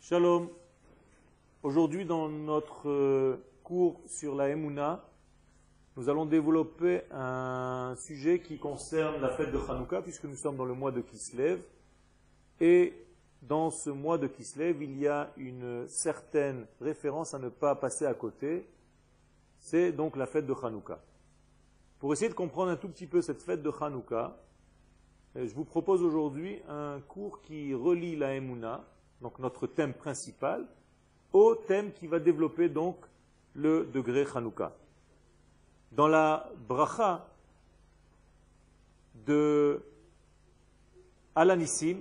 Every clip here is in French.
Shalom. Aujourd'hui, dans notre cours sur la Emouna, nous allons développer un sujet qui concerne la fête de Hanouka, puisque nous sommes dans le mois de Kislev. Et dans ce mois de Kislev, il y a une certaine référence à ne pas passer à côté. C'est donc la fête de Hanouka. Pour essayer de comprendre un tout petit peu cette fête de Hanouka, je vous propose aujourd'hui un cours qui relie la Emouna, donc notre thème principal, au thème qui va développer donc le degré Hanouka. Dans la bracha de Alanissim,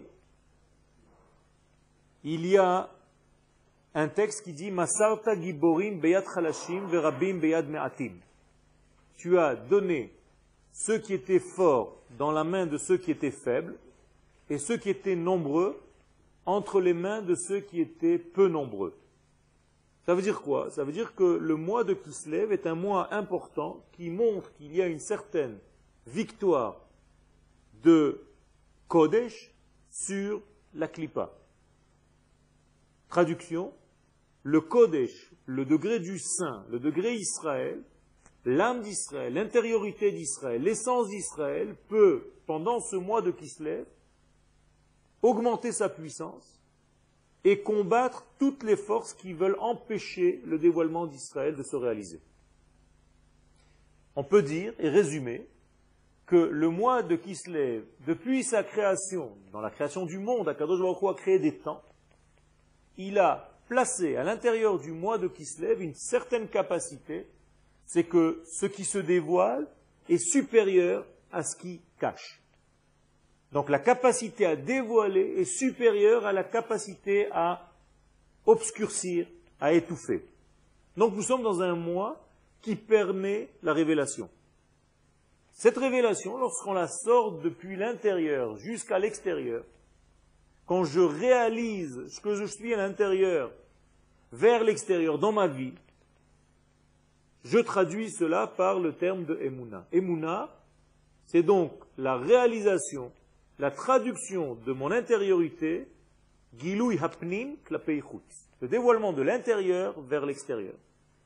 il y a un texte qui dit Masarta giborim beyad chalashim verabim beyad me'atim. Tu as donné ceux qui étaient forts dans la main de ceux qui étaient faibles et ceux qui étaient nombreux entre les mains de ceux qui étaient peu nombreux. Ça veut dire quoi? Ça veut dire que le mois de Kislev est un mois important qui montre qu'il y a une certaine victoire de Kodesh sur la Klippa. Traduction, le Kodesh, le degré du Saint, le degré Israël, l'âme d'Israël, l'intériorité d'Israël, l'essence d'Israël peut, pendant ce mois de Kislev, augmenter sa puissance et combattre toutes les forces qui veulent empêcher le dévoilement d'Israël de se réaliser. On peut dire et résumer que le mois de Kislev, depuis sa création, dans la création du monde, Akadosh Baruch Hu a créé des temps, il a placé à l'intérieur du mois de Kislev une certaine capacité, c'est que ce qui se dévoile est supérieur à ce qui cache. Donc la capacité à dévoiler est supérieure à la capacité à obscurcir, à étouffer. Donc nous sommes dans un mois qui permet la révélation. Cette révélation, lorsqu'on la sort depuis l'intérieur jusqu'à l'extérieur, quand je réalise ce que je suis à l'intérieur vers l'extérieur dans ma vie, je traduis cela par le terme de Emouna. Emouna, c'est donc la réalisation, la traduction de mon intériorité, Gilui hapnim klapei chutz, le dévoilement de l'intérieur vers l'extérieur.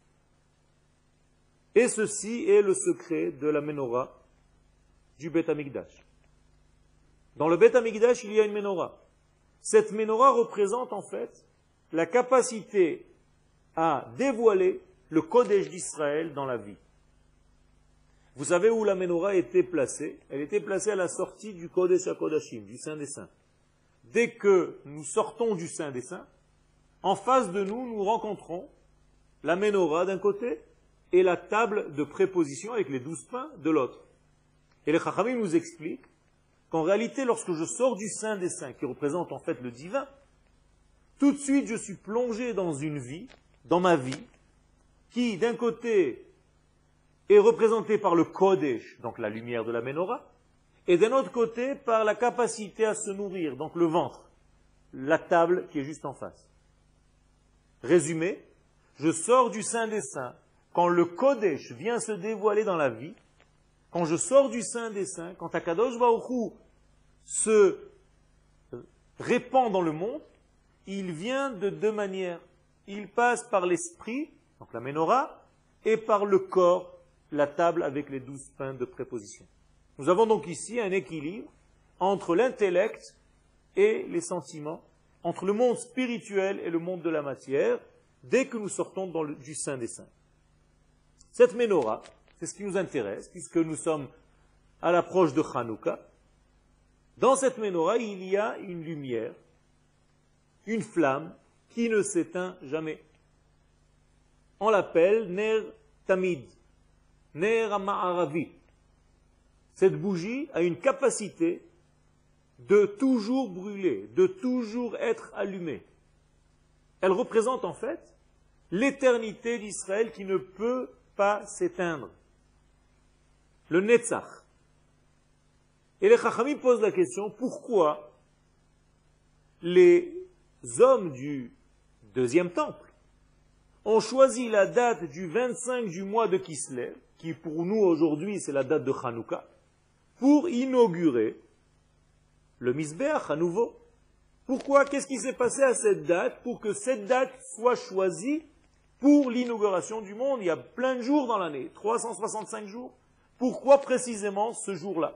Et ceci est le secret de la menorah du Beth Amikdash. Dans le Beth Amikdash, il y a une menorah. Cette menorah représente en fait la capacité à dévoiler le Kodesh d'Israël dans la vie. Vous savez où la menorah était placée? Elle était placée à la sortie du Kodesh HaKodashim, du Saint des Saints. Dès que nous sortons du Saint des Saints, en face de nous, nous rencontrons la menorah d'un côté et la table de préposition avec les 12 pains de l'autre. Et les Chachamim nous expliquent qu'en réalité, lorsque je sors du Saint des Saints, qui représente en fait le divin, tout de suite je suis plongé dans une vie, dans ma vie, qui d'un côté est représentée par le Kodesh, donc la lumière de la menorah, et d'un autre côté par la capacité à se nourrir, donc le ventre, la table qui est juste en face. Résumé, je sors du Saint des Saints, quand le Kodesh vient se dévoiler dans la vie, quand je sors du Saint des Saints, quand Akadosh Baruch Hu se répand dans le monde, il vient de deux manières. Il passe par l'esprit, donc la menorah, et par le corps, la table avec les 12 pains de préposition. Nous avons donc ici un équilibre entre l'intellect et les sentiments, entre le monde spirituel et le monde de la matière, dès que nous sortons du Saint des Saints. Cette menorah, c'est ce qui nous intéresse, puisque nous sommes à l'approche de Hanouka. Dans cette menorah, il y a une lumière, une flamme qui ne s'éteint jamais. On l'appelle Ner Tamid, Ner Ma'aravi. Cette bougie a une capacité de toujours brûler, de toujours être allumée. Elle représente en fait l'éternité d'Israël qui ne peut pas s'éteindre. Le Netzach. Et les Chachamim posent la question, pourquoi les hommes du deuxième temple ont choisi la date du 25 du mois de Kislev, qui pour nous aujourd'hui c'est la date de Hanouka, pour inaugurer le Misbeach à nouveau. Pourquoi? Qu'est-ce qui s'est passé à cette date pour que cette date soit choisie pour l'inauguration du monde? Il y a plein de jours dans l'année, 365 jours. Pourquoi précisément ce jour-là?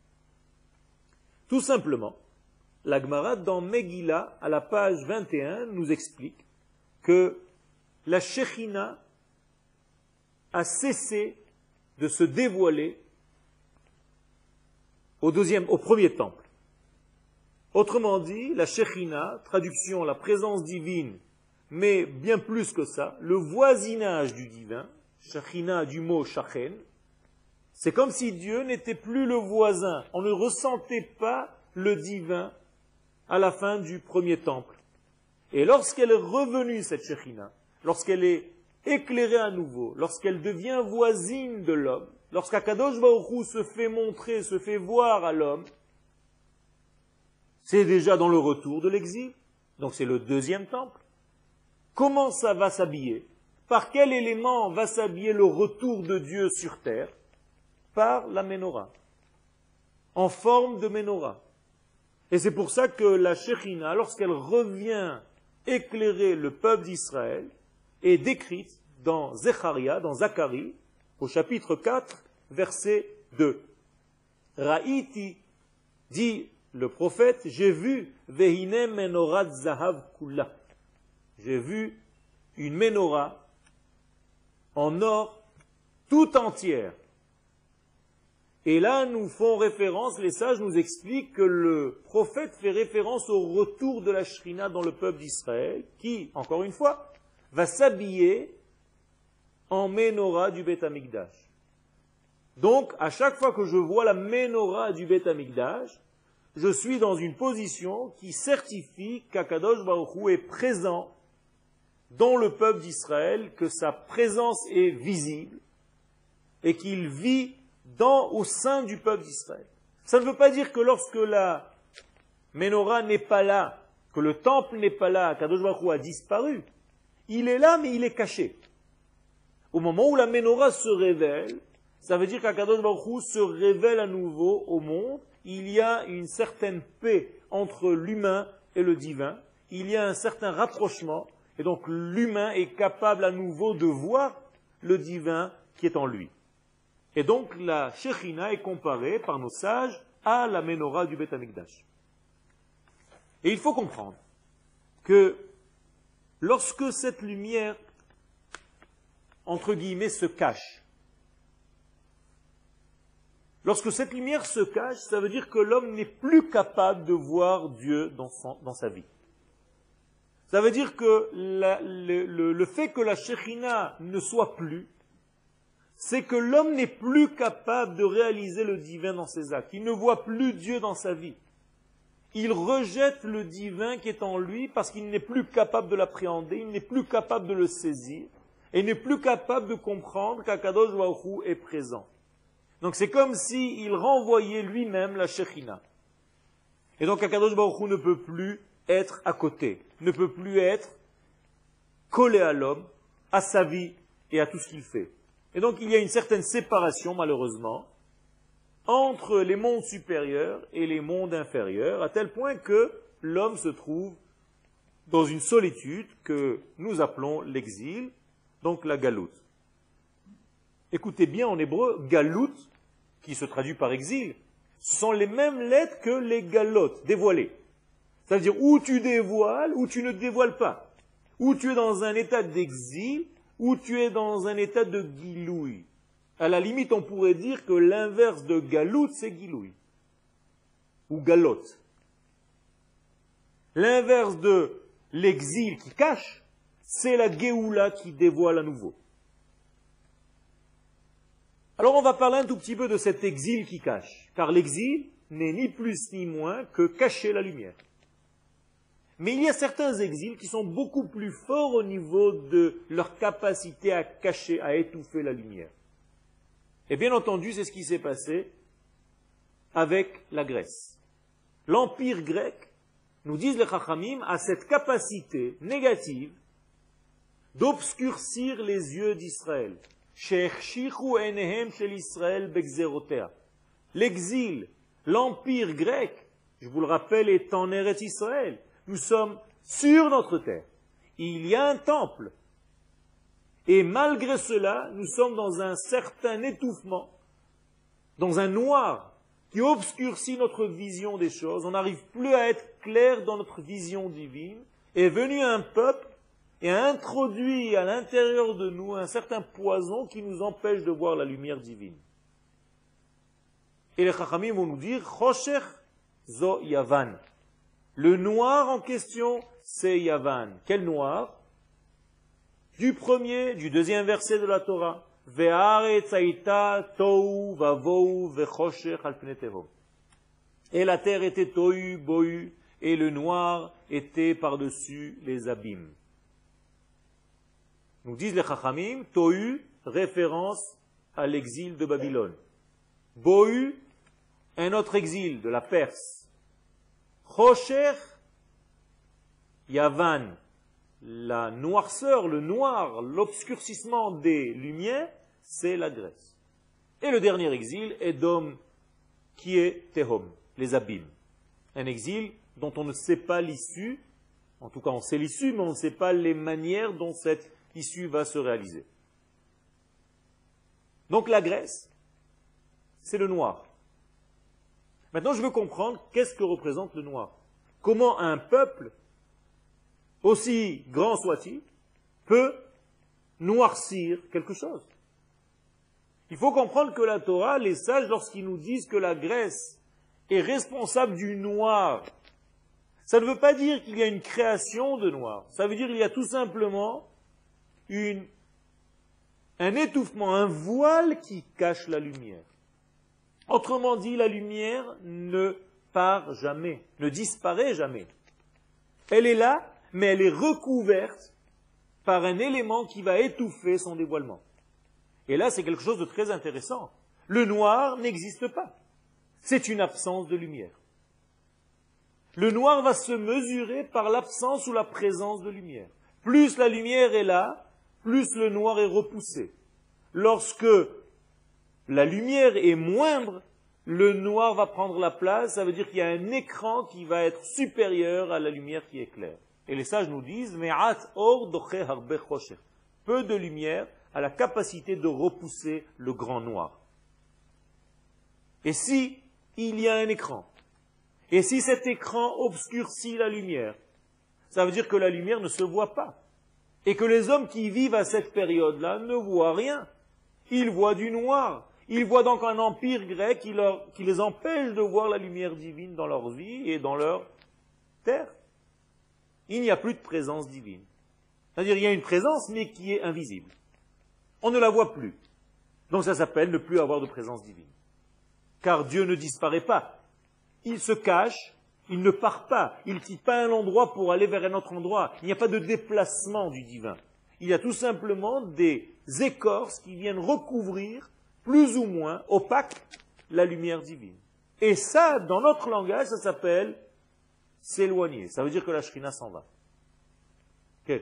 Tout simplement, la Gemara dans Megillah, à la page 21, nous explique que la Shekhinah a cessé de se dévoiler au premier temple. Autrement dit, la Shekhinah, traduction la présence divine, mais bien plus que ça, le voisinage du divin, Shekhinah du mot Shachen, c'est comme si Dieu n'était plus le voisin. On ne ressentait pas le divin à la fin du premier temple. Et lorsqu'elle est revenue, cette Shekhinah, lorsqu'elle est éclairée à nouveau, lorsqu'elle devient voisine de l'homme, lorsqu'Akadosh Baruch Hu se fait montrer, se fait voir à l'homme, c'est déjà dans le retour de l'exil, donc c'est le deuxième temple. Comment ça va s'habiller? Par quel élément va s'habiller le retour de Dieu sur terre? Par la Ménorah, en forme de Ménorah. Et c'est pour ça que la Shekhinah, lorsqu'elle revient éclairer le peuple d'Israël, est décrite dans Zecharia, dans Zacharie, au chapitre 4, verset 2. Ra'iti, dit le prophète, j'ai vu Vehine Menorat Zahav Kula. J'ai vu une Ménorah en or tout entière. Et là, nous font référence, les sages nous expliquent que le prophète fait référence au retour de la Shrina dans le peuple d'Israël, qui, encore une fois, va s'habiller en Ménorah du Beth Amikdash. Donc, à chaque fois que je vois la Ménorah du Beth Amikdash, je suis dans une position qui certifie qu'Akadosh Baruch Hu est présent dans le peuple d'Israël, que sa présence est visible et qu'il vit au sein du peuple d'Israël. Ça ne veut pas dire que lorsque la Ménorah n'est pas là, que le temple n'est pas là, qu'Akadosh Baruch Hu a disparu. Il est là, mais il est caché. Au moment où la Ménorah se révèle, ça veut dire qu'Akadosh Baruch Hu se révèle à nouveau au monde. Il y a une certaine paix entre l'humain et le divin. Il y a un certain rapprochement. Et donc l'humain est capable à nouveau de voir le divin qui est en lui. Et donc la Shekhinah est comparée par nos sages à la Ménorah du Beth Amikdash. Et il faut comprendre que lorsque cette lumière, entre guillemets, se cache, lorsque cette lumière se cache, ça veut dire que l'homme n'est plus capable de voir Dieu dans sa vie. Ça veut dire que le fait que la Shekhinah ne soit plus, c'est que l'homme n'est plus capable de réaliser le divin dans ses actes. Il ne voit plus Dieu dans sa vie. Il rejette le divin qui est en lui parce qu'il n'est plus capable de l'appréhender, il n'est plus capable de le saisir, et n'est plus capable de comprendre qu'Akadosh Baruch Hu est présent. Donc c'est comme s'il renvoyait lui-même la Shekhinah. Et donc Akadosh Baruch Hu ne peut plus être à côté, ne peut plus être collé à l'homme, à sa vie et à tout ce qu'il fait. Et donc il y a une certaine séparation, malheureusement, entre les mondes supérieurs et les mondes inférieurs, à tel point que l'homme se trouve dans une solitude que nous appelons l'exil, donc la galoute. Écoutez bien en hébreu, galoute, qui se traduit par exil, ce sont les mêmes lettres que les galotes, dévoilées. Ça veut dire ou tu dévoiles, ou tu ne dévoiles pas. Ou tu es dans un état d'exil, ou tu es dans un état de giloui. À la limite, on pourrait dire que l'inverse de galoute, c'est giloui. Ou galote. L'inverse de l'exil qui cache, c'est la Géoula qui dévoile à nouveau. Alors on va parler un tout petit peu de cet exil qui cache. Car l'exil n'est ni plus ni moins que cacher la lumière. Mais il y a certains exils qui sont beaucoup plus forts au niveau de leur capacité à cacher, à étouffer la lumière. Et bien entendu, c'est ce qui s'est passé avec la Grèce. L'Empire grec, nous disent les Chachamim, a cette capacité négative d'obscurcir les yeux d'Israël. L'exil, l'Empire grec, je vous le rappelle, est en Eretz Israël. nous sommes sur notre terre. Il y a un temple. Et malgré cela, nous sommes dans un certain étouffement, dans un noir qui obscurcit notre vision des choses. On n'arrive plus à être clair dans notre vision divine. Est venu un peuple et a introduit à l'intérieur de nous un certain poison qui nous empêche de voir la lumière divine. Et les Chachamim vont nous dire, Chosher zo Yavan. Le noir en question, c'est Yavan. Quel noir? Du deuxième verset de la Torah. Et la terre était tohu, bohu, et le noir était par-dessus les abîmes. Nous disent les Chachamim, tohu, référence à l'exil de Babylone. Bohu, un autre exil de la Perse. Chosher, Yavan, la noirceur, le noir, l'obscurcissement des lumières, c'est la Grèce. Et le dernier exil, Édom, qui est Tehom, les abîmes. Un exil dont on ne sait pas l'issue, en tout cas on sait l'issue, mais on ne sait pas les manières dont cette issue va se réaliser. Donc la Grèce, c'est le noir. Maintenant je veux comprendre qu'est-ce que représente le noir. Comment un peuple, aussi grand soit-il, peut noircir quelque chose. Il faut comprendre que la Torah, les sages, lorsqu'ils nous disent que la Grèce est responsable du noir, ça ne veut pas dire qu'il y a une création de noir. Ça veut dire qu'il y a tout simplement un étouffement, un voile qui cache la lumière. Autrement dit, la lumière ne part jamais, ne disparaît jamais. Elle est là, mais elle est recouverte par un élément qui va étouffer son dévoilement. Et là, c'est quelque chose de très intéressant. Le noir n'existe pas. C'est une absence de lumière. Le noir va se mesurer par l'absence ou la présence de lumière. Plus la lumière est là, plus le noir est repoussé. Lorsque la lumière est moindre, le noir va prendre la place, ça veut dire qu'il y a un écran qui va être supérieur à la lumière qui éclaire. Et les sages nous disent, Me'at or doche harbe chosher. Peu de lumière a la capacité de repousser le grand noir. Et si il y a un écran, et si cet écran obscurcit la lumière, ça veut dire que la lumière ne se voit pas. Et que les hommes qui vivent à cette période-là ne voient rien. Ils voient du noir. Ils voient donc un empire grec qui les empêche de voir la lumière divine dans leur vie et dans leur terre. Il n'y a plus de présence divine. C'est-à-dire qu'il y a une présence, mais qui est invisible. On ne la voit plus. Donc ça s'appelle ne plus avoir de présence divine. Car Dieu ne disparaît pas. Il se cache, il ne part pas. Il ne quitte pas un endroit pour aller vers un autre endroit. Il n'y a pas de déplacement du divin. Il y a tout simplement des écorces qui viennent recouvrir, plus ou moins opaque, la lumière divine. Et ça, dans notre langage, ça s'appelle s'éloigner. Ça veut dire que la Shrina s'en va. Okay.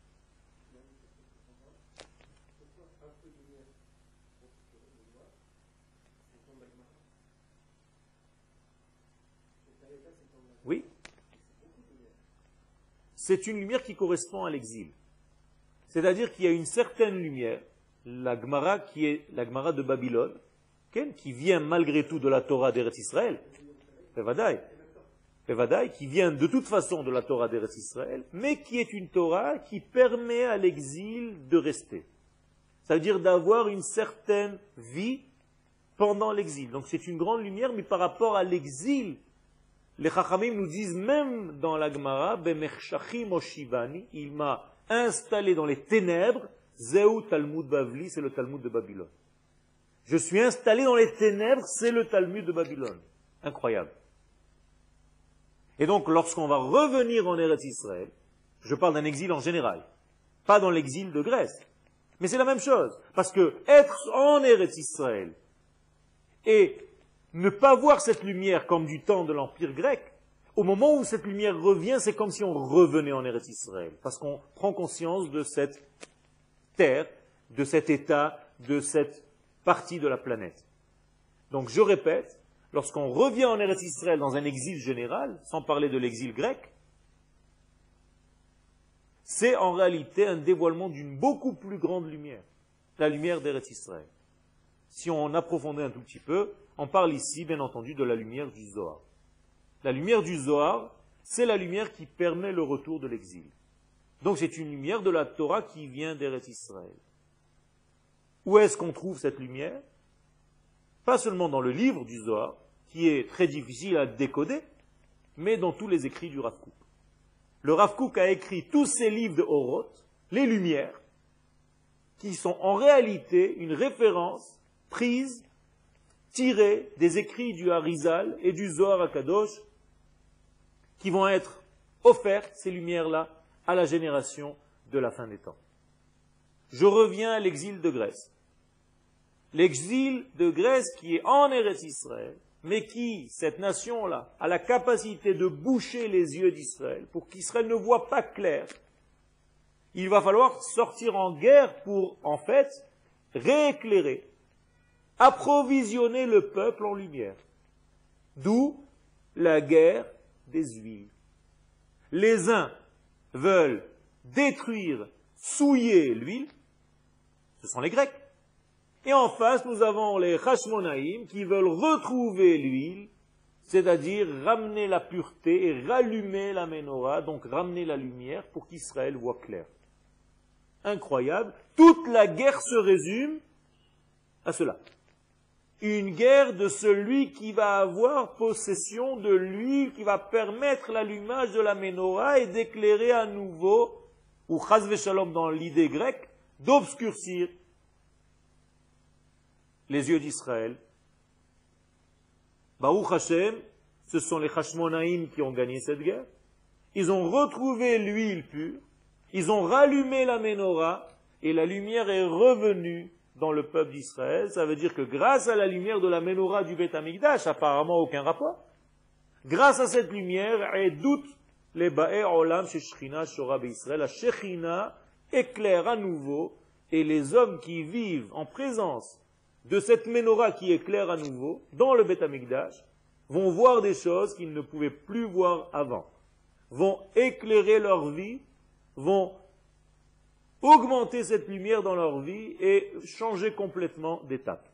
Oui. C'est une lumière qui correspond à l'exil. C'est-à-dire qu'il y a une certaine lumière, la Gemara qui est la Gemara de Babylone, qui vient malgré tout de la Torah d'Eretz Israël, qui vient de toute façon de la Torah d'Eretz Israël, mais qui est une Torah qui permet à l'exil de rester. Ça veut dire d'avoir une certaine vie pendant l'exil. Donc c'est une grande lumière, mais par rapport à l'exil, les Chachamim nous disent même dans la Gemara, Bemershachim Oshivani, il m'a installé dans les ténèbres, Zeu Talmud Bavli, c'est le Talmud de Babylone. Je suis installé dans les ténèbres, c'est le Talmud de Babylone. Incroyable. Et donc, lorsqu'on va revenir en Eretz Israël, je parle d'un exil en général, pas dans l'exil de Grèce, mais c'est la même chose. Parce que être en Eretz Israël et ne pas voir cette lumière comme du temps de l'Empire grec, au moment où cette lumière revient, c'est comme si on revenait en Eretz Israël. Parce qu'on prend conscience de cette terre, de cet état, de cette partie de la planète. Donc je répète, lorsqu'on revient en Eretz Israël dans un exil général, sans parler de l'exil grec, c'est en réalité un dévoilement d'une beaucoup plus grande lumière, la lumière d'Eretz Israël. Si on approfondit un tout petit peu, on parle ici, bien entendu, de la lumière du Zohar. La lumière du Zohar, c'est la lumière qui permet le retour de l'exil. Donc c'est une lumière de la Torah qui vient d'Eretz Israël. Où est-ce qu'on trouve cette lumière? Pas seulement dans le livre du Zohar, qui est très difficile à décoder, mais dans tous les écrits du Rav Kook. Le Rav Kook a écrit tous ces livres de Oroth, les lumières, qui sont en réalité une référence prise, tirée des écrits du Harizal et du Zohar HaKadosh, qui vont être offertes, ces lumières-là, à la génération de la fin des temps. Je reviens à l'exil de Grèce. L'exil de Grèce qui est en Eretz Israël, mais qui, cette nation-là, a la capacité de boucher les yeux d'Israël pour qu'Israël ne voit pas clair. Il va falloir sortir en guerre pour, en fait, rééclairer, approvisionner le peuple en lumière. D'où la guerre des huiles. Les uns veulent détruire, souiller l'huile, ce sont les Grecs. Et en face, nous avons les Hashmonaïm qui veulent retrouver l'huile, c'est-à-dire ramener la pureté et rallumer la menorah, donc ramener la lumière pour qu'Israël voit clair. Incroyable. Toute la guerre se résume à cela. Une guerre de celui qui va avoir possession de l'huile, qui va permettre l'allumage de la menorah et d'éclairer à nouveau, ou chas v'shalom dans l'idée grecque, d'obscurcir les yeux d'Israël. Baruch Hashem, ce sont les Hashmonaïm qui ont gagné cette guerre. Ils ont retrouvé l'huile pure, ils ont rallumé la menorah, et la lumière est revenue dans le peuple d'Israël. Ça veut dire que grâce à la lumière de la menorah du Beth Amikdash, apparemment aucun rapport, grâce à cette lumière, doute les Ba'e Olam chez Shechina Shora Israël, la Shechina éclaire à nouveau, et les hommes qui vivent en présence de cette menorah qui éclaire à nouveau, dans le Beth Amikdash, vont voir des choses qu'ils ne pouvaient plus voir avant, vont éclairer leur vie, vont augmenter cette lumière dans leur vie et changer complètement d'étape.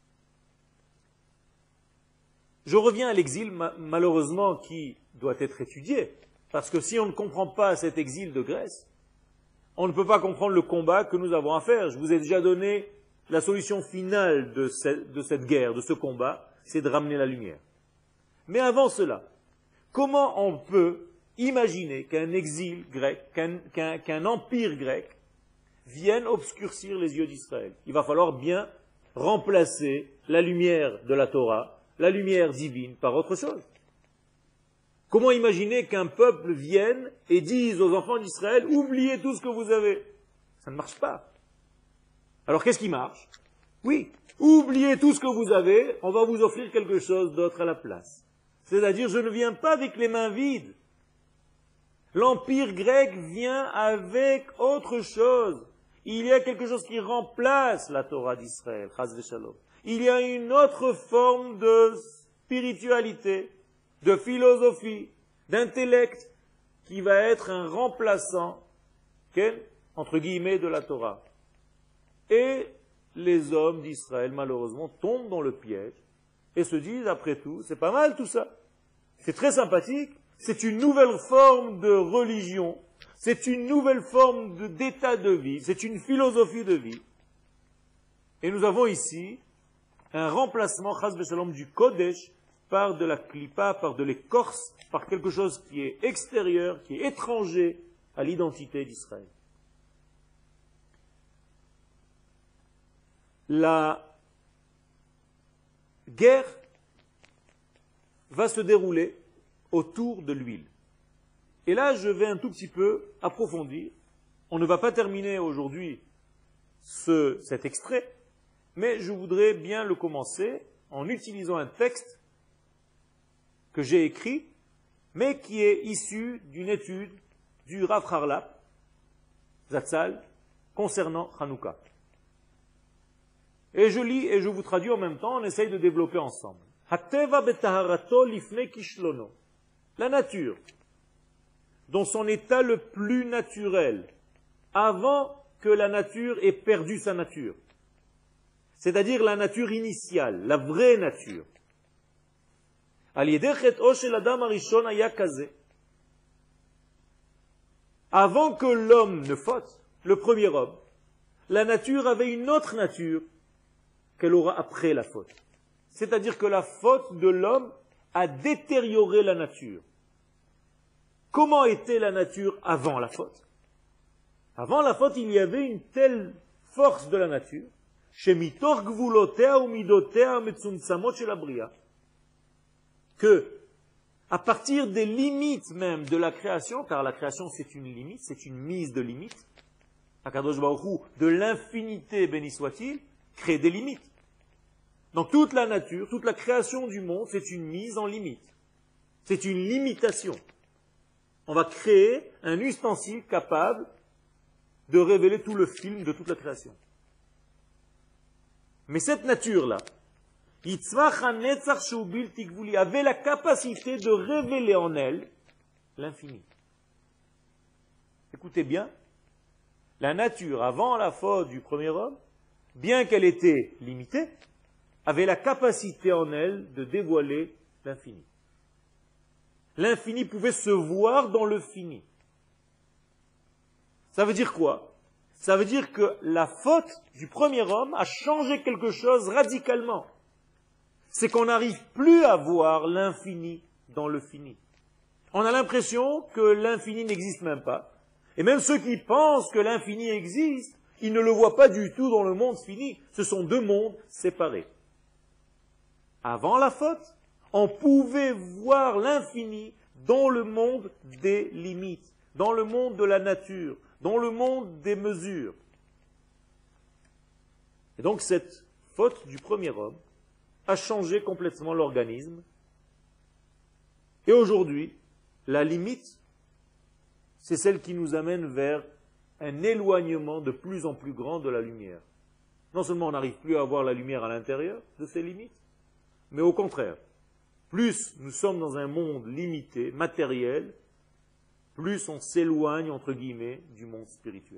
Je reviens à l'exil, malheureusement, qui doit être étudié, parce que si on ne comprend pas cet exil de Grèce, on ne peut pas comprendre le combat que nous avons à faire. Je vous ai déjà donné la solution finale de cette guerre, de ce combat, c'est de ramener la lumière. Mais avant cela, comment on peut imaginer qu'un exil grec, qu'un empire grec, vienne obscurcir les yeux d'Israël? Il va falloir bien remplacer la lumière de la Torah, la lumière divine, par autre chose. Comment imaginer qu'un peuple vienne et dise aux enfants d'Israël, oubliez tout ce que vous avez? Ça ne marche pas. Alors qu'est-ce qui marche? Oui, oubliez tout ce que vous avez, on va vous offrir quelque chose d'autre à la place. C'est-à-dire, je ne viens pas avec les mains vides. L'empire grec vient avec autre chose. Il y a quelque chose qui remplace la Torah d'Israël, chas v'shalom. Il y a une autre forme de spiritualité, de philosophie, d'intellect, qui va être un remplaçant, entre guillemets, de la Torah. Et les hommes d'Israël, malheureusement, tombent dans le piège et se disent, après tout, c'est pas mal tout ça. C'est très sympathique, c'est une nouvelle forme de religion, c'est une nouvelle forme d'état de vie, c'est une philosophie de vie. Et nous avons ici un remplacement, chas v'shalom, du Kodesh par de la Klippa, par de l'écorce, par quelque chose qui est extérieur, qui est étranger à l'identité d'Israël. La guerre va se dérouler autour de l'huile. Et là, je vais un tout petit peu approfondir. On ne va pas terminer aujourd'hui cet extrait, mais je voudrais bien le commencer en utilisant un texte que j'ai écrit, mais qui est issu d'une étude du Rav Harlap, Zatzal, concernant Hanouka. Et je lis et je vous traduis en même temps, on essaye de développer ensemble. La nature dans son état le plus naturel, avant que la nature ait perdu sa nature. C'est-à-dire la nature initiale, la vraie nature. Avant que l'homme ne faute, le premier homme, la nature avait une autre nature qu'elle aura après la faute. C'est-à-dire que la faute de l'homme a détérioré la nature. Comment était la nature avant la faute? Avant la faute, il y avait une telle force de la nature, que, à partir des limites même de la création, car la création c'est une limite, c'est une mise de limites, Akadosh Baruch Hu, de l'infinité béni soit-il, crée des limites. Donc toute la nature, toute la création du monde, c'est une mise en limite. C'est une limitation. On va créer un ustensile capable de révéler tout le film de toute la création. Mais cette nature-là, avait la capacité de révéler en elle l'infini. Écoutez bien, la nature, avant la faute du premier homme, bien qu'elle était limitée, avait la capacité en elle de dévoiler l'infini. L'infini pouvait se voir dans le fini. Ça veut dire quoi? Ça veut dire que la faute du premier homme a changé quelque chose radicalement. C'est qu'on n'arrive plus à voir l'infini dans le fini. On a l'impression que l'infini n'existe même pas. Et même ceux qui pensent que l'infini existe, ils ne le voient pas du tout dans le monde fini. Ce sont deux mondes séparés. Avant la faute, on pouvait voir l'infini dans le monde des limites, dans le monde de la nature, dans le monde des mesures. Et donc cette faute du premier homme a changé complètement l'organisme. Et aujourd'hui, la limite, c'est celle qui nous amène vers un éloignement de plus en plus grand de la lumière. Non seulement on n'arrive plus à voir la lumière à l'intérieur de ces limites, mais au contraire, plus nous sommes dans un monde limité, matériel, plus on s'éloigne, entre guillemets, du monde spirituel.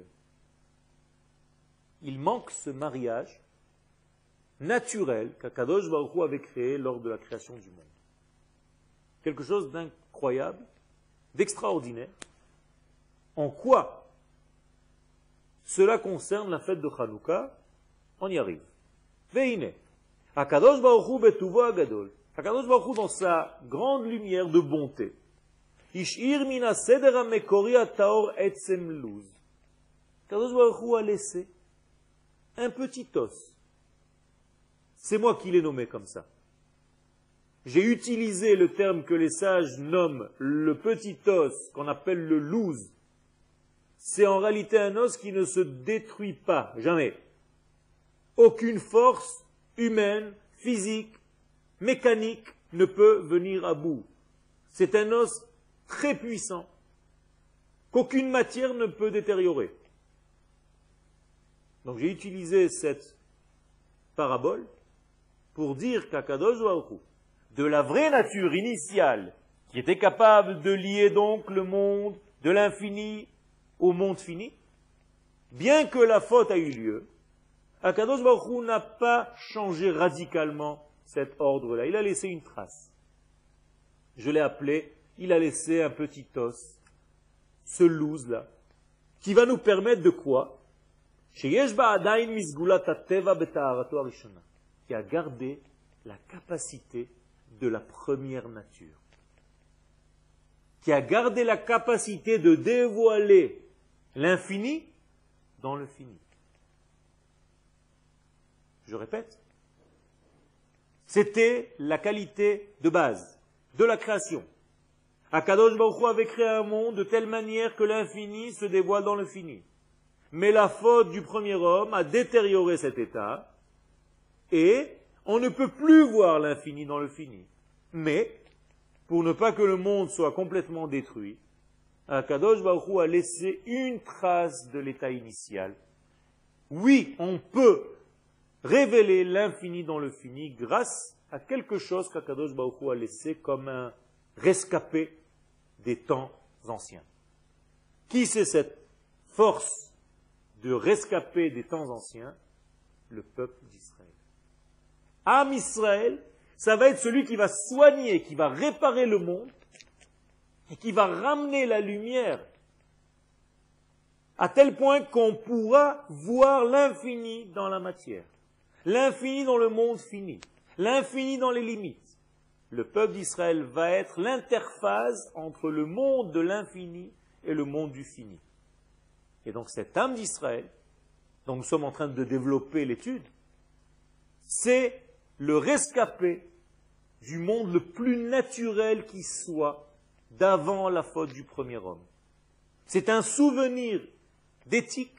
Il manque ce mariage naturel qu'Akadosh Baruch Hu avait créé lors de la création du monde. Quelque chose d'incroyable, d'extraordinaire. En quoi cela concerne la fête de Hanouka? On y arrive. Veine, Akadosh Baruch Hu betuvo agadol. Akadosh Baruch Hu, dans sa grande lumière de bonté, Ishir mina seder hamekori hataor etzem luz. Akadosh Baruch Hu a laissé un petit os. C'est moi qui l'ai nommé comme ça. J'ai utilisé le terme que les sages nomment le petit os, qu'on appelle le luz. C'est en réalité un os qui ne se détruit pas, jamais. Aucune force humaine, physique, mécanique ne peut venir à bout. C'est un os très puissant, qu'aucune matière ne peut détériorer. Donc j'ai utilisé cette parabole pour dire qu'Akadosh Baruch Hu, de la vraie nature initiale, qui était capable de lier donc le monde de l'infini au monde fini, bien que la faute a eu lieu, Akadosh Baruch Hu n'a pas changé radicalement cet ordre-là. Il a laissé une trace. Je l'ai appelé, il a laissé un petit os, ce loose-là, qui va nous permettre de quoi? Qui a gardé la capacité de la première nature. Qui a gardé la capacité de dévoiler l'infini dans le fini. Je répète, c'était la qualité de base de la création. Akadosh Baruch Hu avait créé un monde de telle manière que l'infini se dévoile dans le fini. Mais la faute du premier homme a détérioré cet état, et on ne peut plus voir l'infini dans le fini. Mais, pour ne pas que le monde soit complètement détruit, Akadosh Baruch Hu a laissé une trace de l'état initial. Oui, on peut révéler l'infini dans le fini grâce à quelque chose qu'Akadosh Baruch Hu a laissé comme un rescapé des temps anciens. Qui c'est cette force de rescapé des temps anciens? Le peuple d'Israël. Am Israël, ça va être celui qui va soigner, qui va réparer le monde et qui va ramener la lumière à tel point qu'on pourra voir l'infini dans la matière, l'infini dans le monde fini, l'infini dans les limites. Le peuple d'Israël va être l'interface entre le monde de l'infini et le monde du fini. Et donc cette âme d'Israël, dont nous sommes en train de développer l'étude, c'est le rescapé du monde le plus naturel qui soit d'avant la faute du premier homme. C'est un souvenir d'éthique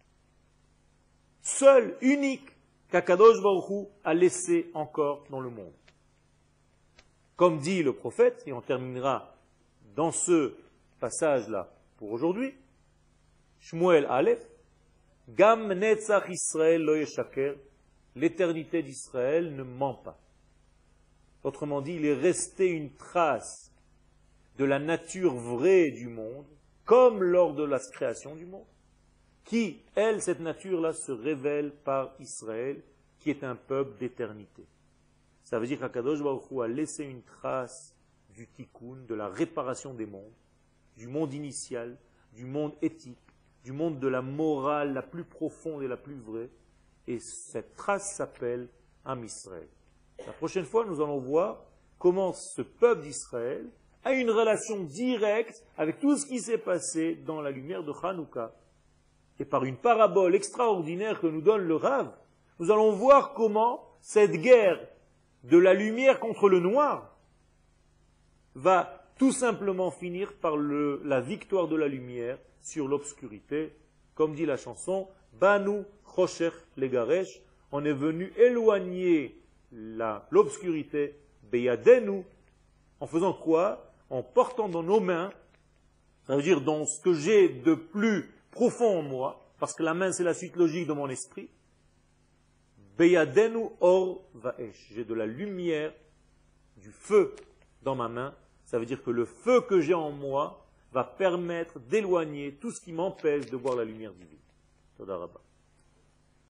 seul, unique, qu'Akadosh Baruch Hu a laissé encore dans le monde. Comme dit le prophète, et on terminera dans ce passage-là pour aujourd'hui, Shmuel Aleph, Gam Netzach Israël lo yeshaker, l'éternité d'Israël ne ment pas. Autrement dit, il est resté une trace de la nature vraie du monde, comme lors de la création du monde, qui, elle, cette nature-là, se révèle par Israël, qui est un peuple d'éternité. Ça veut dire qu'Akadosh Baruch Hu a laissé une trace du tikkun, de la réparation des mondes, du monde initial, du monde éthique, du monde de la morale la plus profonde et la plus vraie, et cette trace s'appelle Am Israël. La prochaine fois, nous allons voir comment ce peuple d'Israël a une relation directe avec tout ce qui s'est passé dans la lumière de Hanouka. Et par une parabole extraordinaire que nous donne le Rav, nous allons voir comment cette guerre de la lumière contre le noir va tout simplement finir par la victoire de la lumière sur l'obscurité. Comme dit la chanson, Banu Choshech Legaresh, on est venu éloigner l'obscurité, Beyadenu, en faisant quoi? En portant dans nos mains, ça veut dire dans ce que j'ai de plus profond en moi, parce que la main c'est la suite logique de mon esprit, Beyadenu Or Vaesh, j'ai de la lumière, du feu dans ma main, ça veut dire que le feu que j'ai en moi va permettre d'éloigner tout ce qui m'empêche de voir la lumière divine. Toda Rabba.